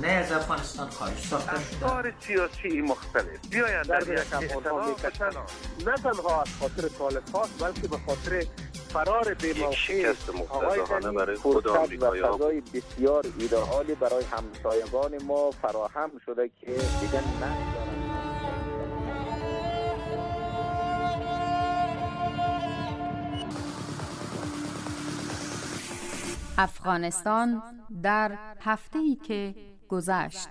بیگانه از افغانستان خارج ساخته شده. احزاب سیاسی مختلف بیایند در یک اجتماع میکشن، نه تنها از خاطر طالبان بلکه به خاطر فرار بی‌موقع آقای غنی برای خود آمریکایی‌ها و فضای بسیار ایدئالی برای همسایگان ما فراهم شده که دیگر ندارند. افغانستان در هفته‌ای که گذشت.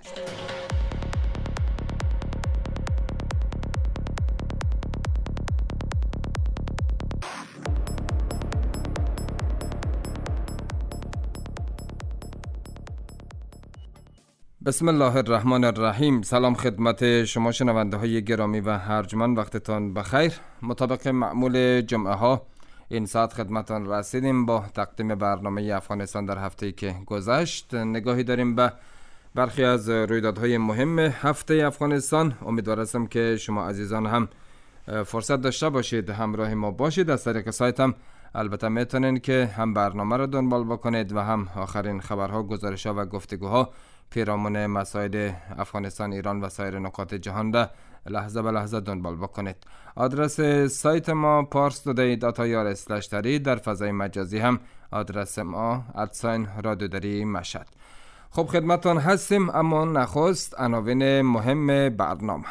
بسم الله الرحمن الرحیم. سلام خدمت شما شنونده های گرامی و ارجمند، وقتتان بخیر. مطابق معمول جمعه ها این ساعت خدمتان رسیدیم با تقدیم برنامه افغانستان در هفته‌ای که گذشت. نگاهی داریم به برخی از رویدادهای مهم هفته افغانستان. امیدوار هستم که شما عزیزان هم فرصت داشته باشید همراه ما باشید. از طریق سایت هم البته میتونین که هم برنامه را دنبال بکنید و هم آخرین خبرها، گزارش‌ها و گفتگوها پیرامون مسائل افغانستان، ایران و سایر نقاط جهان را لحظه به لحظه دنبال بکنید. آدرس سایت ما parstoday.ir/dari، در فضای مجازی هم آدرس ما @رادیودری مشهد. خب خدمتتان هستیم، اما نخست عناوین مهم برنامه.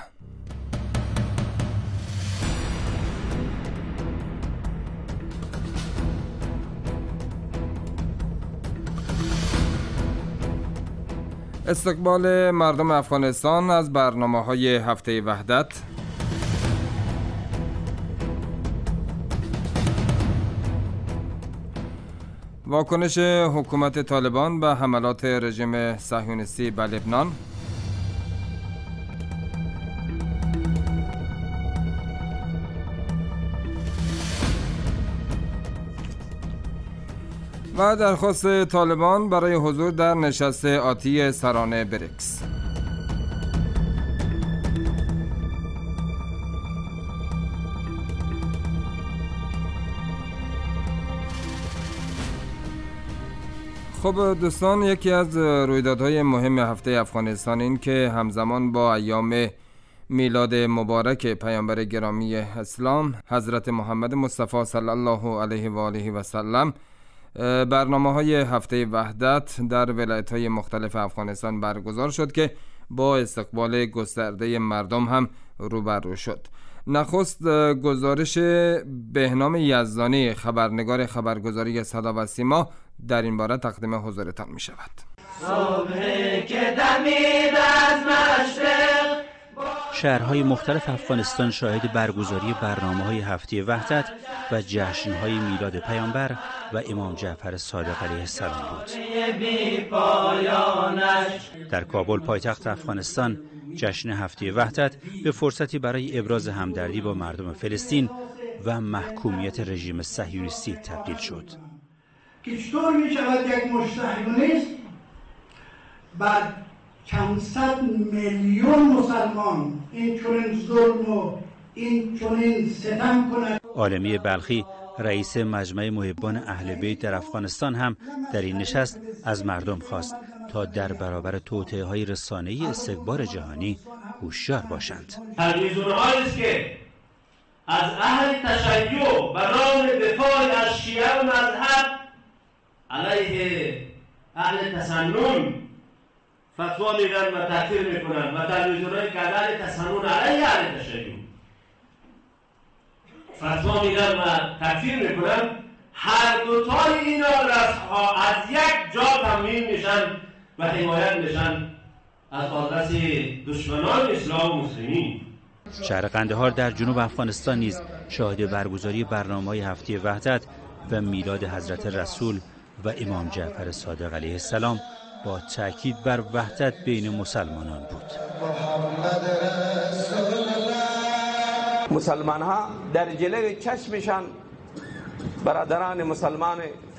استقبال مردم افغانستان از برنامه‌های هفته وحدت، واکنش حکومت طالبان به حملات رژیم صهیونیستی به لبنان، و درخواست طالبان برای حضور در نشست آتی سران بریکس. خب دوستان، یکی از رویدادهای مهم هفته افغانستان این که همزمان با ایام میلاد مبارک پیامبر گرامی اسلام حضرت محمد مصطفی صلی الله علیه و آله و سلم، برنامه‌های هفته وحدت در ولایت‌های مختلف افغانستان برگزار شد که با استقبال گسترده مردم هم روبرو شد. نخست گزارش بهنام یزدانی، خبرنگار خبرگزاری صدا و سیما، در این باره تقدیم حضورتان می شود. صبحی که دمید از مشرق، شهرهای مختلف افغانستان شاهد برگزاری برنامه‌های هفته وحدت و جشن‌های میلاد پیامبر و امام جعفر صادق علیه السلام بود. در کابل پایتخت افغانستان، جشن هفته وحدت به فرصتی برای ابراز همدردی با مردم فلسطین و محکومیت رژیم صهیونیستی تبدیل شد. که چطور می شود یک مصهیونیست بعد چند صد میلیون مسلمان این چنین ظلم و این چنین ستم کند؟ عالمی بلخی، رئیس مجمع محبان اهل بیت در افغانستان، هم در این نشست از مردم خواست تا در برابر توطئه‌های رسانه‌ای استکبار جهانی هوشیار باشند. تلویزیون‌هایی است که از اهل تشیع و راه دفاع از شیعه و مذهب علیه اهل تسنن فتوا میدن و تکفیر میکنن و تلویزیون‌هایی که اهل تسنن علیه اهل تشیع فتوا میدن و تکفیر میکنن، هر دوتای اینا رسها از یک جا تمویل میشن و حمایت میشن از آدرس دشمنان اسلام و مسلمین. شهر قندهار در جنوب افغانستان نیز شاهد برگزاری برنامه‌های هفته وحدت و میلاد حضرت رسول و امام جعفر صادق علیه السلام با تاکید بر وحدت بین مسلمانان بود. مسلمان ها در جلوی چشمشان برادران مسلمان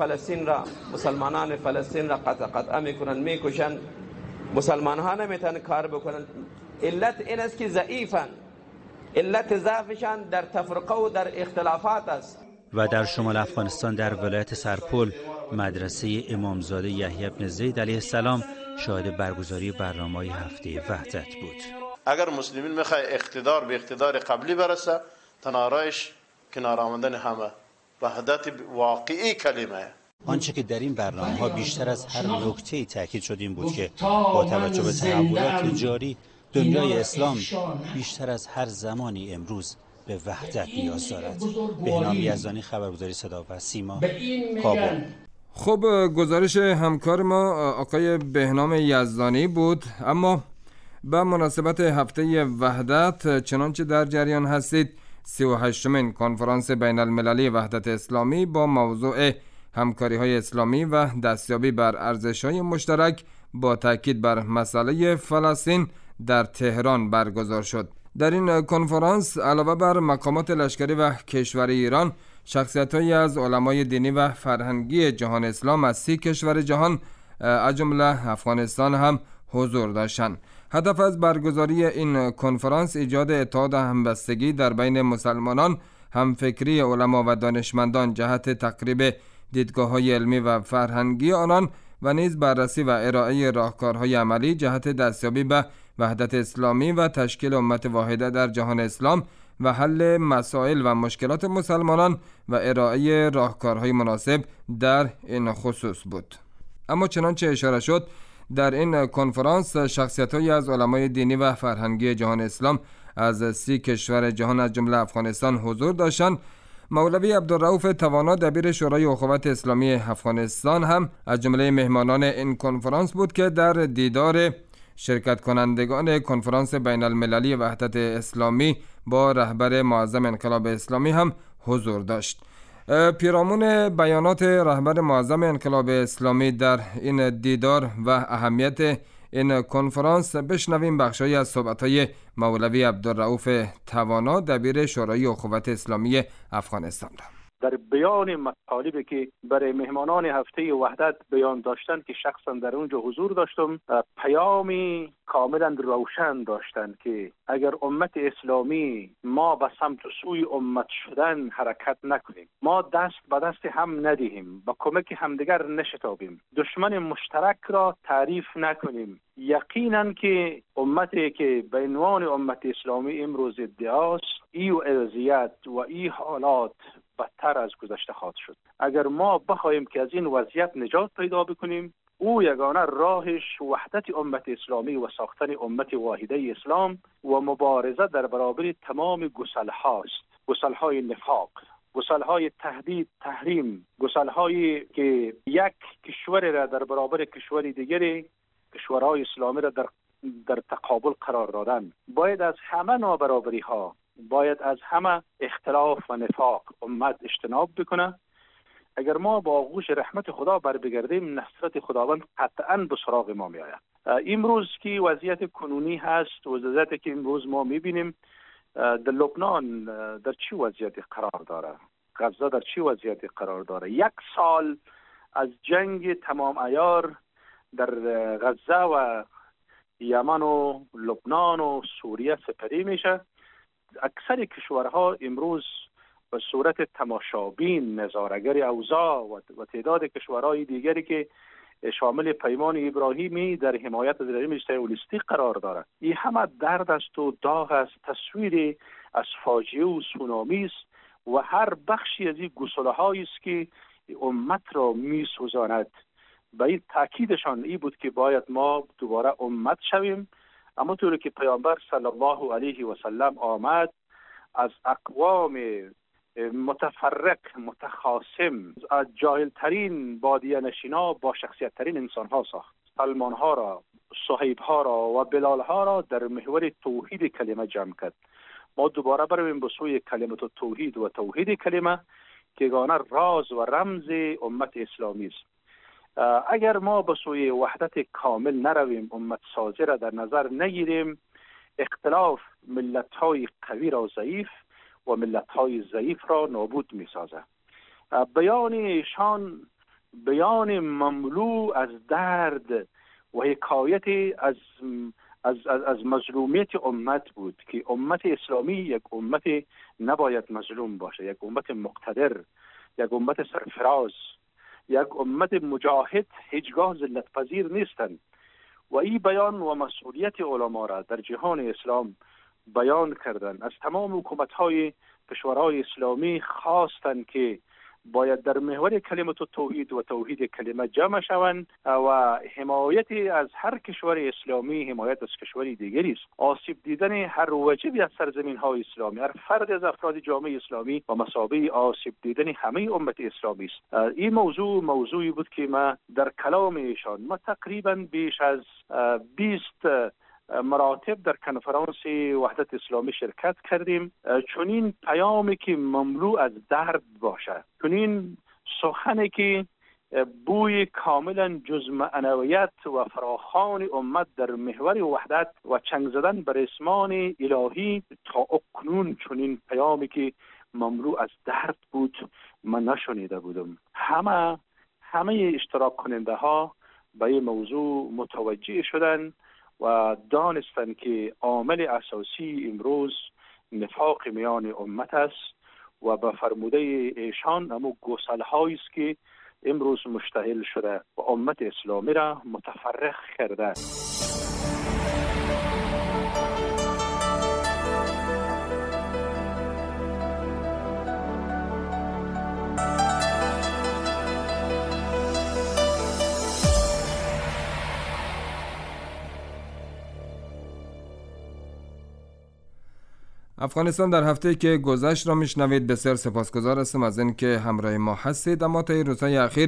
فلسطین را قطع میکنن، میکشن. مسلمان ها نمیتونن کار بکنن. علت این است که ضعیفن. علت ضعفشان در تفرقه و در اختلافات است. و در شمال افغانستان در ولایت سرپل، مدرسه امامزاده یحیی بن زید علیه السلام شاهد برگزاری برنامه‌های هفته وحدت بود. اگر مسلمین میخوای اقتدار به اقتدار قبلی برسه، تنارایش کنار آمدن همه وحدت واقعی کلمه. آنچه که در این برنامه‌ها بیشتر از هر نکته‌ای تاکید شد این بود که با توجه به تحولات جاری، دنیای اسلام بیشتر از هر زمانی امروز به وحدت نیاز دارد. بهنام یزدانی، خبرگزاری صدا و سیما، کابل. خب گزارش همکار ما آقای بهنام یزدانی بود. اما به مناسبت هفته وحدت، چنانچه در جریان هستید، 38مین کنفرانس بین المللی وحدت اسلامی با موضوع همکاری های اسلامی و دستیابی بر ارزش‌های مشترک با تاکید بر مسئله فلسطین در تهران برگزار شد. در این کنفرانس علاوه بر مقامات لشکری و کشوری ایران، شخصیت‌هایی از علمای دینی و فرهنگی جهان اسلام از 30 کشور جهان از جمله افغانستان هم حضور داشتند. هدف از برگزاری این کنفرانس ایجاد اتحاد و همبستگی در بین مسلمانان، همفکری علما و دانشمندان جهت تقریب دیدگاه‌های علمی و فرهنگی آنان و نیز بررسی و ارائه راهکارهای عملی جهت دستیابی به وحدت اسلامی و تشکیل امت واحده در جهان اسلام و حل مسائل و مشکلات مسلمانان و ارائه راهکارهای مناسب در این خصوص بود. اما چنانچه اشاره شد، در این کنفرانس شخصیت‌هایی از علمای دینی و فرهنگی جهان اسلام از 30 کشور جهان از جمله افغانستان حضور داشتند. مولوی عبدالرؤوف توانا، دبیر شورای اخوت اسلامی افغانستان، هم از جمله مهمانان این کنفرانس بود که در دیدار شرکت کنندگان کنفرانس بین المللی وحدت اسلامی با رهبر معظم انقلاب اسلامی هم حضور داشت. پیرامون بیانات رهبر معظم انقلاب اسلامی در این دیدار و اهمیت این کنفرانس، بشنویم بخشی از صحبت‌های مولوی عبدالرؤوف توانا، دبیر شورای اخوت اسلامی افغانستان را. در بیان مطالبی که برای مهمانان هفته وحدت بیان داشتند که شخصا در اونجا حضور داشتم، پیامی کاملا روشن داشتند که اگر امت اسلامی ما به سمت و سوی امت شدن حرکت نکنیم، ما دست به دست هم ندهیم، با کمک همدیگر نشتابیم، دشمن مشترک را تعریف نکنیم، یقینا که امتی که به عنوان امت اسلامی امروز ادعاست، ای وضعیت و ای حالات بدتر از گذشته خواهد شد. اگر ما بخواهیم که از این وضعیت نجات پیدا بکنیم، او یگانه راهش وحدت امت اسلامی و ساختن امت واحده اسلام و مبارزه در برابر تمام گسل‌هاست. گسل‌های نفاق، گسل‌های تهدید، تحریم، گسل‌هایی که یک کشور را در برابر کشور دیگری، کشورهای اسلامی را در تقابل قرار دادن. باید از همه نابرابری ها، باید از همه اختلاف و نفاق امت اجتناب بکنه. اگر ما با آغوش رحمت خدا بر بگردیم، نصرت خداوند قطعاً به سراغ ما می آید. امروز که وضعیت کنونی هست، وضعیتی که امروز ما می بینیم در لبنان در چه وضعیتی قرار داره، غزه در چه وضعیتی قرار داره. 1 سال از جنگ تمام عیار در غزه و یمن و لبنان و سوریه سپری میشه. اکثر کشورها امروز به صورت تماشابین، نظاره‌گر اوضاع و تعداد کشورهای دیگری که شامل پیمان ابراهیمی در حمایت از رژیم صهیونیستی قرار دارد، این همه درد است و داغ است، تصویری از فاجعه و سونامی است و هر بخشی از این گسله‌هایی است که امت را می‌سوزاند. به این تاکیدشان این بود که باید ما دوباره امت شویم، اما طوری که پیامبر صلی الله علیه و سلم آمد، از اقوام متفرق، متخاصم، از جاهلترین بادیه نشینا با شخصیت ترین انسان ها ساخت. سلمان ها را، صهیب ها را و بلال ها را در محور توحید کلمه جمع کرد. ما دوباره برویم به سوی کلمه توحید و توحید کلمه که یگانه راز و رمز امت اسلامی است. اگر ما به سوی وحدت کامل نرویم، امت سازی را در نظر نگیریم، اختلاف ملت‌های قوی را ضعیف و ملت‌های ضعیف را نابود می‌سازد. بیان ایشان بیان مملو از درد و حکایت از مظلومیت امت بود که امت اسلامی یک امت نباید مظلوم باشه، یک امت مقتدر، یک امت سرفراز، یک امت مجاهد هیچگاه ذلت پذیر نیستند و این بیان و مسئولیت علما را در جهان اسلام بیان کردند. از تمام حکومت‌های کشورهای اسلامی خواستند که باید در محور کلمت توحید و توحید کلمه جمع شوند و حمایت از هر کشور اسلامی حمایت از کشوری دیگری است. آسیب دیدن هر واجبی از سرزمین‌های اسلامی، هر فرد از افراد جامعه اسلامی و مثابه آسیب دیدن همه امت اسلامی است. این موضوعی بود که ما در کلام ایشان ما تقریبا بیش از 20 مراتب در کنفرانس وحدت اسلامی شرکت کردیم. چنین پیامی که مملو از درد باشد، چنین سخنی که بوی کاملا جز معنویت و فراخوان امت در محور وحدت و چنگ زدن بر اسمان الهی تا اکنون چنین پیامی که مملو از درد بود من نشنیده بودم. همه اشتراک کننده ها به این موضوع متوجه شدند و دانستند که عامل اساسی امروز نفاق میان امت است و به فرموده ایشان همو گسل‌هایی است که امروز مشتعل شده و امت اسلامی را متفرق کرده. افغانستان در هفته که گذشت را میشنوید. بسیار سپاسگزار هستم از اینکه همراه ما هستید. اما طی روزهای اخیر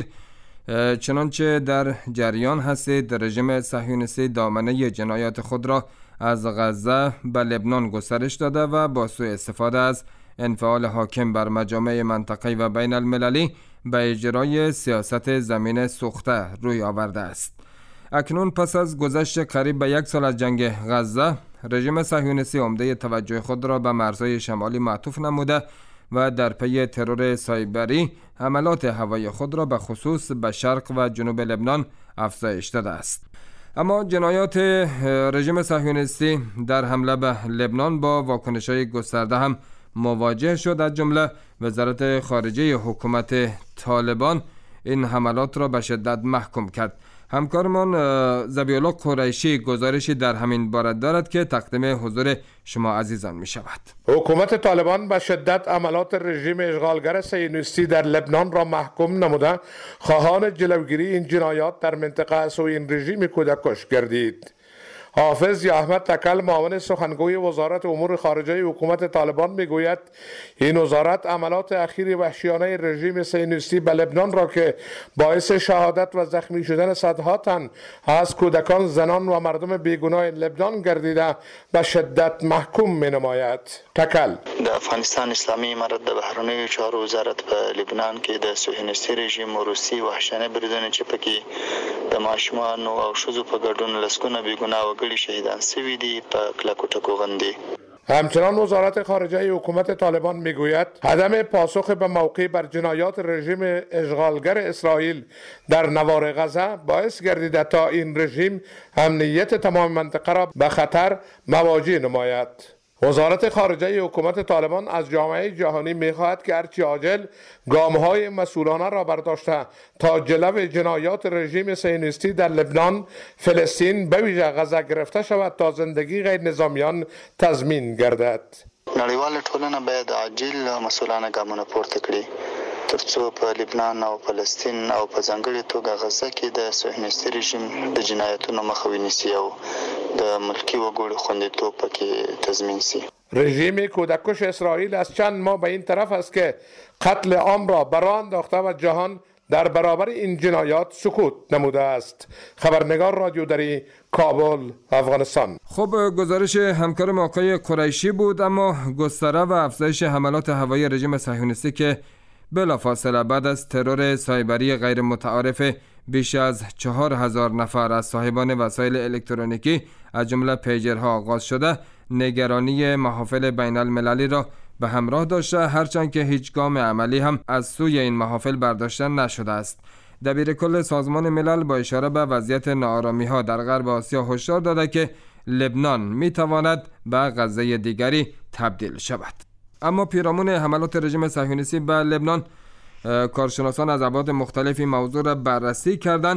چنانچه در جریان هستید، رژیم صهیونیستی دامنه جنایات خود را از غزه به لبنان گسترش داده و با سوء استفاده از انفعال حاکم بر مجامع منطقه‌ای و بین المللی به اجرای سیاست زمین سوخته روی آورده است. اکنون پس از گذشت قریب به 1 سال از جنگ غزه، رژیم صهیونیستی عمده توجه خود را به مرزهای شمالی معطوف نموده و در پی ترور سایبری حملات هوایی خود را به خصوص به شرق و جنوب لبنان افزایش داده است. اما جنایات رژیم صهیونیستی در حمله به لبنان با واکنش‌های گسترده هم مواجه شد. از جمله وزارت خارجه حکومت طالبان این حملات را به شدت محکوم کرد. همکارمان ذبیح‌الله قریشی گزارشی در همین باره دارد که تقدیم حضور شما عزیزان می شود. حکومت طالبان به شدت عملات رژیم اشغالگر صهیونیستی در لبنان را محکوم نموده، خواهان جلوگیری این جنایات در منطقه از سوی این رژیم کودکش گردید. حافظ احمد تکل، معاون سخنگوی وزارت امور خارجه حکومت طالبان میگوید این وزارت عملات اخیر وحشیانه رژیم صهیونیستی به لبنان را که باعث شهادت و زخمی شدن صدها تن از کودکان، زنان و مردم بیگناه لبنان گردیده به شدت محکوم مینماید. تکل د افغانستان اسلامي امارت د بهرنیو چارو وزارت په لبنان کې د صهیونیستي رژیم روسي وحشیانه بریدونه چې پکې د ماشومانو او ښځو په ګډون لسګونه بیګناه وګړي شهیدان شوي دي په کلکو ټکو غندي. همچنان وزارت خارجه حکومت طالبان میگوید عدم پاسخ به موقع بر جنایات رژیم اشغالگر اسرائیل در نوار غزه باعث گردیده تا این رژیم امنیت تمام منطقه را به خطر مواجه نماید. وزارت خارجه حکومت طالبان از جامعه جهانی می‌خواهد که هرچی عاجل گام‌های مسئولانه را برداشته تا جلو جنایات رژیم صهیونیستی در لبنان، فلسطین به ویژه غزه گرفته شود تا زندگی غیر نظامیان تضمین گردد. نړیواله ټولنه باید عاجل مسئولانه ګامونه پورته کړي ترڅو په لبنان او فلسطین او په ځانګړې توګه غزه کې د صهیونیستي رژیم د جنایتونو مخه ونیسي او د ملکی وګړو خوندیتوب پکې تضمین شي. رژیم کودکش اسرائیل از چند ماه به این طرف است که قتل عام را برآ انداخته و جهان در برابر این جنایات سکوت نموده است. خبرنگار رادیودری، کابل، افغانستان. خب گزارش همکار آقای قریشی بود. اما گستره و افزایش حملات هوایی رژیم صهیونیستی که بلافاصله بعد از ترور سایبری غیر متعارف بیش از 4000 نفر از صاحبان وسایل الکترونیکی از جمله پیجرها آغاز شده، نگرانی محافل بین المللی را به همراه داشته، هرچند که هیچ گام عملی هم از سوی این محافل برداشته نشده است. دبیر کل سازمان ملل با اشاره به وضعیت ناآرامی ها در غرب آسیا هشدار داده که لبنان می تواند به غزه دیگری تبدیل شود. اما پیرامون حملات رژیم صهیونیستی به لبنان، کارشناسان از ابعاد مختلفی موضوع را بررسی کردند.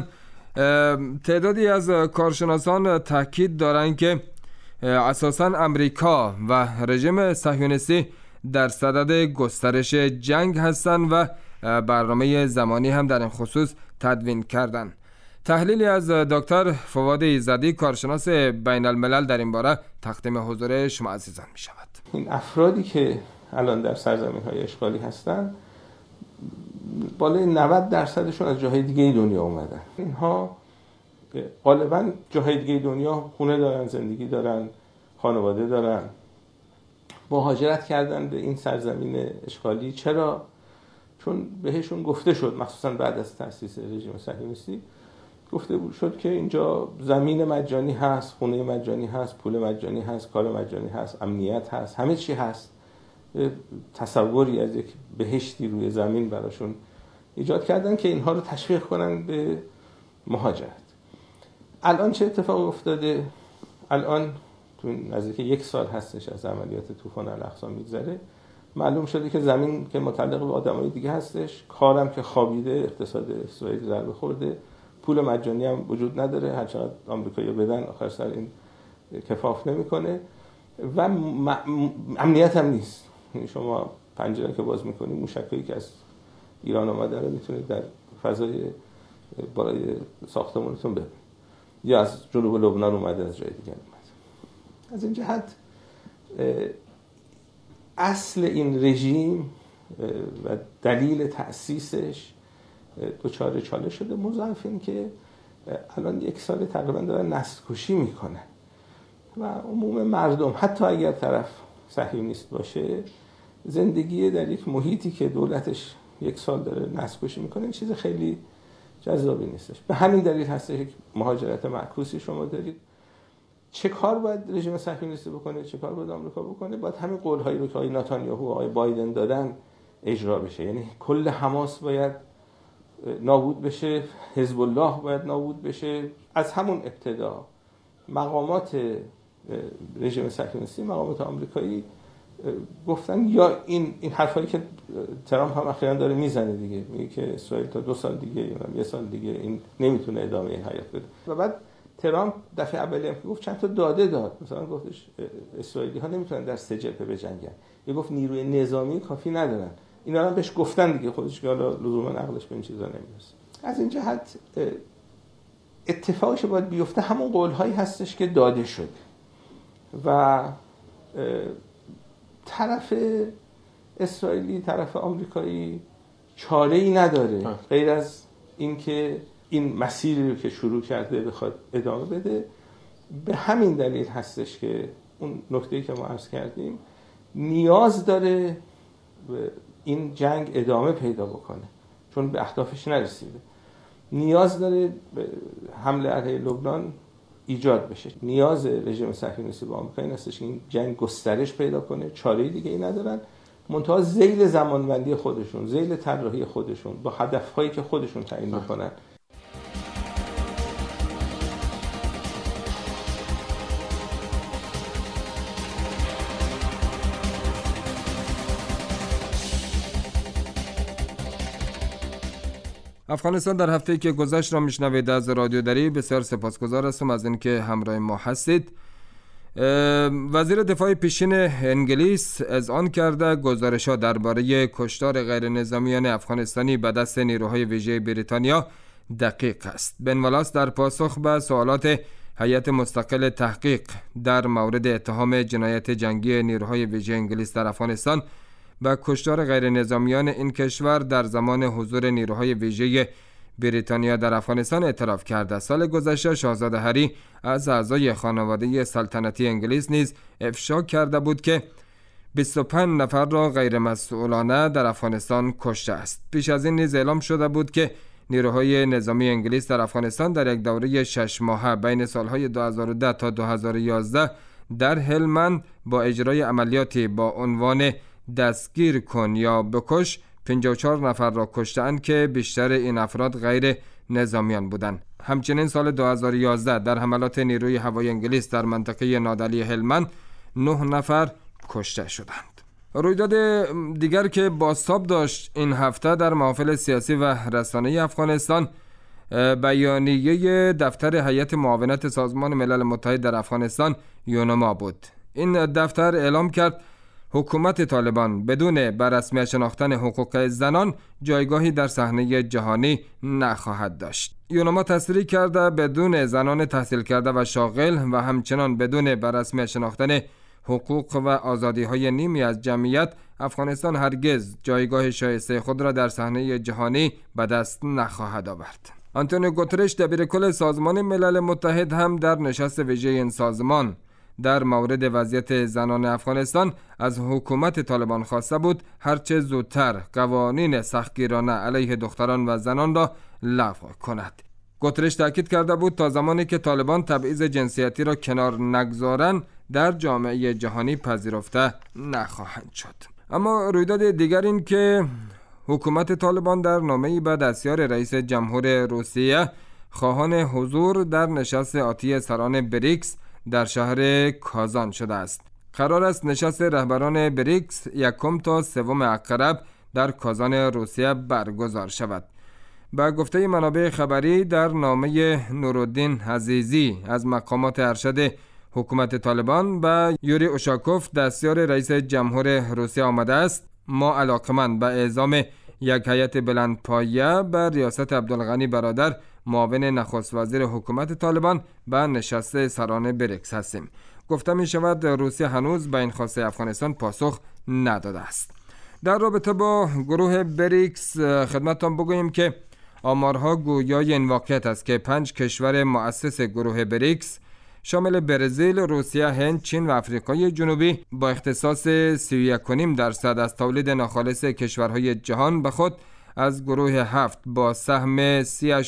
تعدادی از کارشناسان تاکید دارند که اساساً امریکا و رژیم صهیونیستی در صدد گسترش جنگ هستند و برنامه زمانی هم در این خصوص تدوین کردند. تحلیلی از دکتر فواد ایزدی کارشناس بین الملل در این باره تقدیم حضور شما عزیزان می شود. این افرادی که الان در سرزمین‌های اشغالی هستند بالای 90% از جاهای دیگه دنیا اومدن. اینها غالبا جاهای دیگه دنیا خونه دارن، زندگی دارن، خانواده دارن، مهاجرت کردن به این سرزمین اشغالی. چرا؟ چون بهشون گفته شد، مخصوصا بعد از تأسیس رژیم صهیونیستی گفته شد که اینجا زمین مجانی هست، خونه مجانی هست، پول مجانی هست، کار مجانی هست، امنیت هست، همه چی هست. تصوری از یک بهشتی روی زمین براشون ایجاد کردن که اینها رو تشویق کنن به مهاجرت. الان چه اتفاق افتاده؟ الان تو نزدیک 1 سال هستش از عملیات طوفان الاقصی میگذره، معلوم شده که زمین که متعلق به آدمای دیگه هستش، کارم که خوابیده، اقتصاد اسرائیل ضربه خورده، پول مجانی هم وجود نداره، هر چقدر آمریکایی‌ها بدن آخر سر این کفاف نمیکنه و امنیت هم نیست. شما پنجره که باز میکنید موشکایی که از ایران آمده رو میتونید در فضای بالای ساختمانتون ببینید، یا از جنوب لبنان اومده، از جای دیگه اومده. از این جهت اصل این رژیم و دلیل تأسیسش دچار چالش شده، مضاعف این که الان 1 سال تقریبا دارن نسل کشی میکنن و عموم مردم، حتی اگر طرف صهیونیست باشه، زندگی در یک محیطی که دولتش 1 سال داره نسل کشی میکنه این چیز خیلی جذابی نیستش. به همین دلیل هست یک مهاجرت معکوسی شما دارید. چه کار باید رژیم صهیونیستی بکنه، چه کار باید آمریکا بکنه؟ باید همین قول‌هایی رو که آقای نتانیاهو و آقای بایدن دادن اجرا بشه. یعنی کل حماس باید نابود بشه، حزب الله باید نابود بشه. از همون ابتدا مقامات رژیم صهیونیستی، مقامات آمریکایی گفتن، یا این حرفایی که ترامپ هم اخیراً داره میزنه دیگه، میگه که اسرائیل تا 2 سال دیگه یا 1 سال دیگه این نمیتونه ادامه حیات بده. و بعد ترامپ دفعه اولی هم که گفت چند تا داده داد، مثلا گفتش اسرائیلی ها نمیتونن در 3 جبهه بجنگن، یا گفت نیروی نظامی کافی ندارن. اینا هم بهش گفتن دیگه، خودش که حالا لزوما عقلش به این چیزا نمیرسه. از این جهت اتفاقی که باید بیفته همون قول‌هایی هستش که داده شده و طرف اسرائیلی، طرف آمریکایی چاره‌ای نداره غیر از اینکه این مسیری رو که شروع کرده بخواد ادامه بده. به همین دلیل هستش که اون نکته‌ای که ما عرض کردیم نیاز داره این جنگ ادامه پیدا بکنه، چون به اهدافش نرسیده. نیاز داره حمله علیه لبنان ایجاد بشه. نیاز رژیم صهیونیستی با آمریکا این هستش که این جنگ گسترش پیدا کنه. چاره‌ای دیگه ای ندارن، منتها ذیل زمانبندی خودشون، ذیل طراحی خودشون، با هدف‌هایی که خودشون تعیین می‌کنن. افغانستان در هفته‌ای که گذشت را میشنوید از رادیو دری. بسیار سپاسگزار هستم از اینکه همراه ما هستید. وزیر دفاع پیشین انگلیس اذعان کرده گزارش‌ها درباره کشتار غیر نظامیان افغانستانی به دست نیروهای ویژه بریتانیا دقیق است. بن والاس در پاسخ به سوالات هیئت مستقل تحقیق در مورد اتهام جنایت جنگی نیروهای ویژه انگلیس در افغانستان و کشتار غیر نظامیان این کشور در زمان حضور نیروهای ویژه بریتانیا در افغانستان اعتراف کرده. سال گذشته شاهزاده هری از اعضای خانواده سلطنتی انگلیس نیز افشا کرده بود که 25 نفر را غیر مسئولانه در افغانستان کشته است. پیش از این نیز اعلام شده بود که نیروهای نظامی انگلیس در افغانستان در یک دوره 6 ماهه بین سالهای 2010 تا 2011 در هلمند با اجرای عملیاتی با عنوان دستگیر کن یا بکش 54 نفر را کشتند که بیشتر این افراد غیر نظامیان بودند. همچنین سال 2011 در حملات نیروی هوایی انگلیس در منطقه نادلی هلمند 9 نفر کشته شدند. رویداد دیگر که بازتاب داشت این هفته در محافل سیاسی و رسانه‌ای افغانستان بیانیه دفتر هیئت معاونت سازمان ملل متحد در افغانستان یونما بود. این دفتر اعلام کرد حکومت طالبان بدون به رسمیت شناختن حقوق زنان جایگاهی در صحنه جهانی نخواهد داشت. یونما تصریح کرده بدون زنان تحصیل کرده و شاغل و همچنان بدون به رسمیت شناختن حقوق و آزادی‌های نیمی از جمعیت، افغانستان هرگز جایگاه شایسته خود را در صحنه جهانی به دست نخواهد آورد. آنتونیو گوترش دبیرکل سازمان ملل متحد هم در نشست ویژه این سازمان در مورد وضعیت زنان افغانستان از حکومت طالبان خواسته بود هرچه زودتر قوانین سختگیرانه علیه دختران و زنان را لغو کند. گوترش تاکید کرده بود تا زمانی که طالبان تبعیض جنسیتی را کنار نگذارند در جامعه جهانی پذیرفته نخواهند شد. اما رویداد دیگر این که حکومت طالبان در نامه‌ای به دستیار رئیس جمهور روسیه خواهان حضور در نشست آتی سران بریکس در شهر کازان شده است. قرار است نشست رهبران بریکس 1 تا 3 اکتبر در کازان روسیه برگزار شود. با گفته منابع خبری در نامه نورالدین عزیزی از مقامات ارشد حکومت طالبان به یوری اوشاکوف دستیار رئیس جمهور روسیه آمده است: ما علاقمند به اعزام یک هیئت بلندپایه به ریاست عبدالغنی برادر معاون نخست وزیر حکومت طالبان به نشست سران بریکس هستیم. گفته می شود روسیه هنوز به این خواسته افغانستان پاسخ نداده است. در رابطه با گروه بریکس خدمتتان بگوییم که آمارها گویای این واقعیت است که 5 کشور مؤسس گروه بریکس شامل برزیل، روسیه، هند، چین و آفریقای جنوبی با اختصاص 31.5% از تولید ناخالص کشورهای جهان به خود از گروه 7 با سهم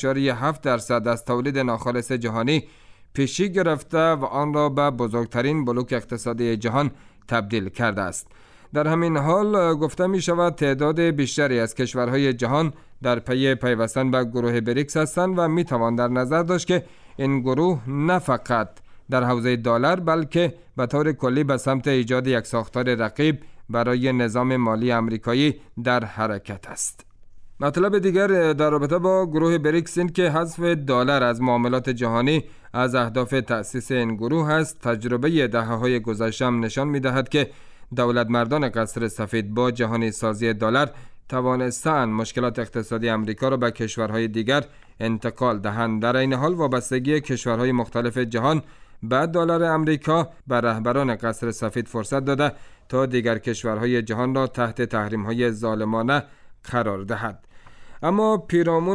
30.7% از تولید ناخالص جهانی پیشی گرفته و آن را به بزرگترین بلوک اقتصادی جهان تبدیل کرده است. در همین حال گفته می شود تعداد بیشتری از کشورهای جهان در پی پیوستن به گروه بریکس هستند و می توان در نظر داشت که این گروه نه فقط در حوزه دلار بلکه به طور کلی به سمت ایجاد یک ساختار رقیب برای نظام مالی آمریکایی در حرکت است. مطلب دیگر در رابطه با گروه بریکس این که حذف دلار از معاملات جهانی از اهداف تأسیس این گروه است. تجربه دهه‌های گذشته نشان می‌دهد که دولتمردان قصر سفید با جهانی سازی دلار توانستند مشکلات اقتصادی آمریکا را به کشورهای دیگر انتقال دهند. در این حال وابستگی کشورهای مختلف جهان به دلار آمریکا به رهبران قصر سفید فرصت داده تا دیگر کشورهای جهان را تحت تحریم‌های ظالمانه قرار دهد. اما پیرامون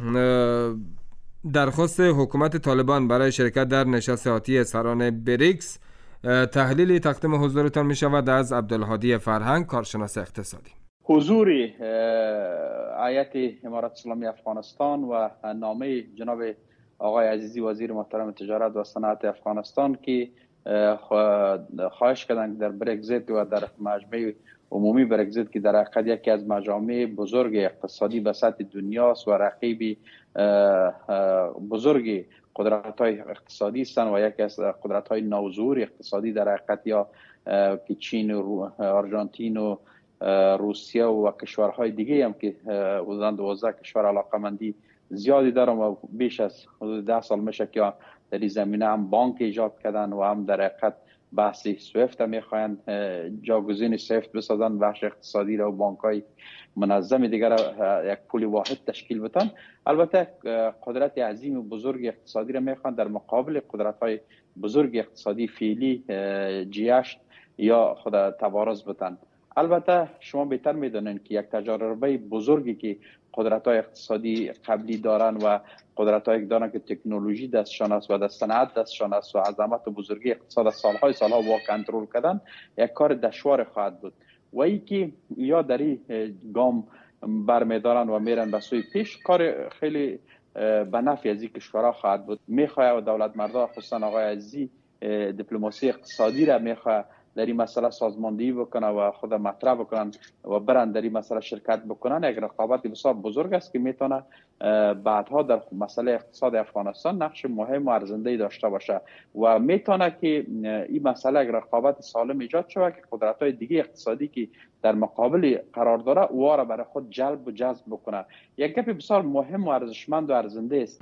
درخواست حکومت طالبان برای شرکت در نشست آتی سران بریکس، تحلیلی تقدیم حضورتان می شود از عبدالهادی فرهنگ، کارشناس اقتصادی. حضور هیئت امارات اسلامی افغانستان و نامه جناب آقای عزیزی وزیر محترم تجارت و صنعت افغانستان که خواهش کردند در برگزیت و در مجمع عمومی برگزیت که در حقیقت یکی از مجامع بزرگ اقتصادی به سطح دنیاست و رقیب بزرگ قدرت‌های اقتصادی هستند و یکی از قدرت‌های نوظهور اقتصادی در حقیقت یا که چین و آرژانتین و روسیه و کشورهای دیگه هم که حدود 12 کشور علاقمندی زیادی دارم و بیش از حدود 10 سال میشه که در این زمینه هم بانک ایجاد کردن و هم در حقیقت بحث سویفت هم میخواین جاگزین سویفت بسازن، بخش اقتصادی را و بانک‌های منظم دیگر یک پول واحد تشکیل بدن. البته قدرت عظیم و بزرگ اقتصادی را میخوان در مقابل قدرت‌های بزرگ اقتصادی فعلی G8 یا خود توارث بدن. البته شما بهتر میدونین که یک تجربه بزرگی که قدرت‌های اقتصادی قبلی دارن و قدرت‌هایی دارن که تکنولوژی دستشان است و صنعت دستشان است و عظمت و بزرگی اقتصاد سالها با کنترل کردن یک کار دشوار خواهد بود و ای که یا در این گام برمیدارن و میرن به سوی پیش، کار خیلی به نفع از این کشورها خواهد بود. میخواه دولت مردان خصوصا آقای عزیزی دیپلماسی اقتصادی را میخواه در این مسئله سازماندهی بکنن و خود مطرح بکنن و برن در این مسئله شرکت بکنن، یک رقابت بسیار بزرگ است که میتونه بعدها در مسئله اقتصاد افغانستان نقش مهم و ارزنده‌ای داشته باشه و میتونه که این مسئله یک رقابت سالم ایجاد شود که قدرت‌های دیگه اقتصادی که در مقابل قرار داره او را برای خود جلب و جذب بکنه. یک گپ بسیار مهم و ارزشمند و ارزنده است.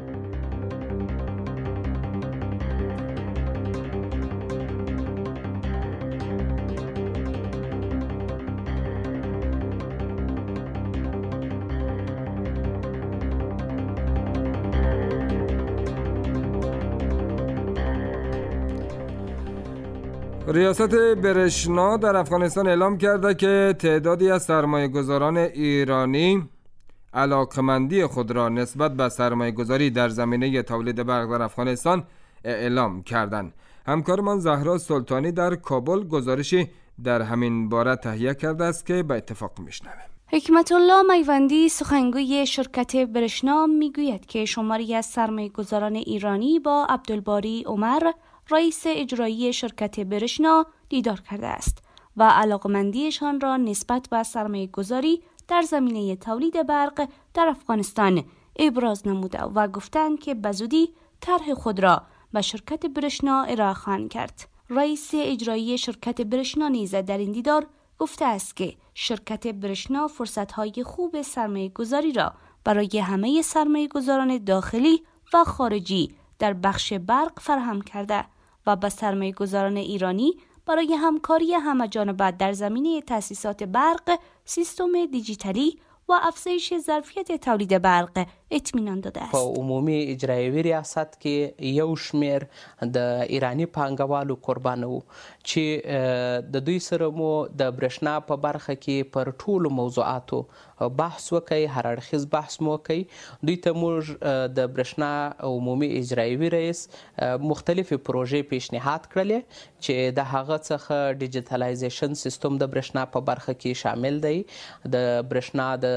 ریاست برشنا در افغانستان اعلام کرده که تعدادی از سرمایه‌گذاران ایرانی علاقمندی خود را نسبت به سرمایه‌گذاری در زمینه تولید برق در افغانستان اعلام کردند. همکارمان زهرا سلطانی در کابل گزارشی در همین باره تهیه کرده است که به اتفاق میشنویم. حکمت الله میوندی سخنگوی شرکت برشنا میگوید که شماری از سرمایه‌گذاران ایرانی با عبدالباری عمر رئیس اجرایی شرکت برشنا دیدار کرده است و علاقمندیشان را نسبت به سرمایه‌گذاری در زمینه تولید برق در افغانستان ابراز نموده و گفتند که بزودی طرح خود را به شرکت برشنا ارائه خواهند کرد. رئیس اجرایی شرکت برشنا نیز در این دیدار گفته است که شرکت برشنا فرصت‌های خوب سرمایه‌گذاری را برای همه سرمایه‌گذاران داخلی و خارجی در بخش برق فراهم کرده و به سرمایه‌گذاران ایرانی برای همکاری همه‌جانبه در زمینه تأسیسات برق، سیستم دیجیتالی و افزایش ظرفیت تولید برق اطمینان داده است. په عمومي اجرایوي ریاست کې یو شمیر د ایرانی پانګوالو قربان وو چې د دوی سره مو د برښنا په برخه کې پر ټولو موضوعاتو بحث وکړي، هر اړخیز بحث مو وکړي. دوی ته موږ د برښنا عمومي اجرایوي رئیس مختلفې پروژې پیشنهاد کړلې چې د هغه څخه ډیجیټلایزیشن سیستم د برښنا په برخه کې شامل دی، د برښنا د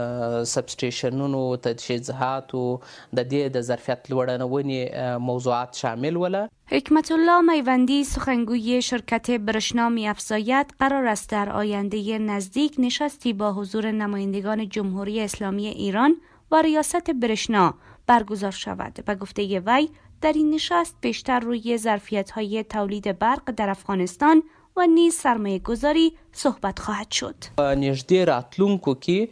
سبسټیشنونو تجهیزات و د دې د ظرفیت لوړونې موضوعات شامل وله. حکمت الله میوندی سخنگوی شرکت برشنا می‌افزاید قرار است در آینده نزدیک نشستی با حضور نمایندگان جمهوری اسلامی ایران و ریاست برشنا برگزار شود. به گفته وی در این نشست بیشتر روی ظرفیت‌های تولید برق در افغانستان و نیز سرمایه گذاری صحبت خواهد شد. نږدې راتلونکو کې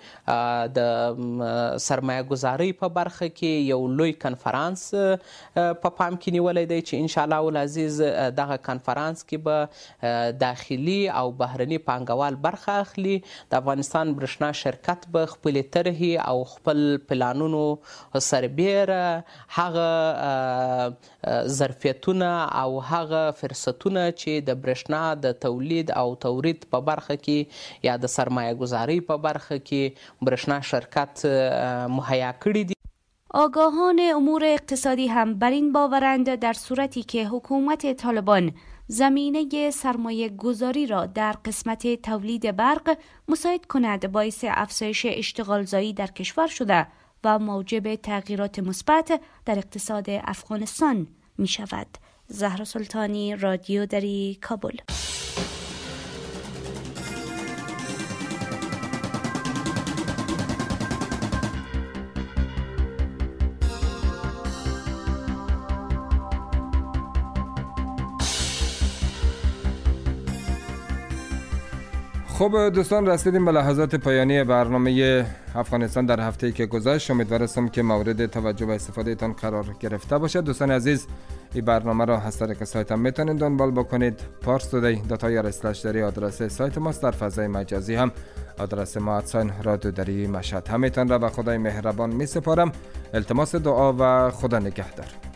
د سرمایه گذاری په برخه کې یو لوی کنفرانس په پام کې نیولای دی چې ان شاء الله العزیز دغه کنفرانس کې به داخلي او بهرني پانګوال برخه اخلي. د افغانستان برښنا شرکت به خپل طرحې او خپل پلانونو سربیره هغه ظرفیتونه او هغه فرصتونه چې د برښنا د تولید او تورید په برخه کې یا د سرمایه گذاری په برخه کې برښنا شرکت مهیا کړی دی. آگاهان امور اقتصادی هم بر این باورند در صورتی که حکومت طالبان زمینه سرمایه گذاری را در قسمت تولید برق مساعد کند باعث افزایش اشتغالزایی در کشور شده و موجب تغییرات مثبت در اقتصاد افغانستان می شود. زهرا سلطانی، رادیو دری، کابل. خب دوستان، رسیدیم به لحظات پایانی برنامه افغانستان در هفته‌ای که گذشت. امیدوارم که مورد توجه و استفاده تان قرار گرفته باشد. دوستان عزیز، این برنامه را از طریق سایتم میتونید دنبال بکنید. parstoday.ir/dari آدرس سایت ماست. در فضای مجازی هم آدرس ما @رادیو دری مشهد. همتان را به خدای مهربان می سپارم. التماس دعا و خدا نگهدار.